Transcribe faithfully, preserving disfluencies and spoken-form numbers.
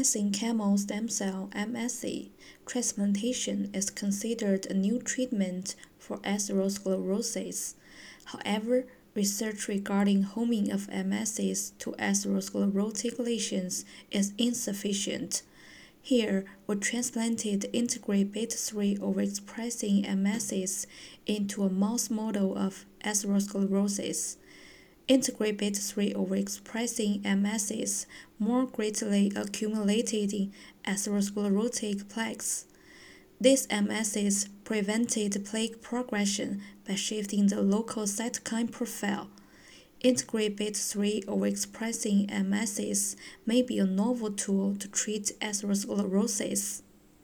mesenchymal stem cell M S C transplantation is considered a new treatment for atherosclerosis. However, research regarding homing of M S Cs to atherosclerotic lesions is insufficient. Here, we transplanted integrin beta three overexpressing M S Cs into a mouse model of atherosclerosis. Integrin beta three overexpressing M S Cs more greatly accumulated in atherosclerotic plaques. These M S Cs prevented plaque progression by shifting the local cytokine profile. Integrin beta three overexpressing M S Cs may be a novel tool to treat atherosclerosis.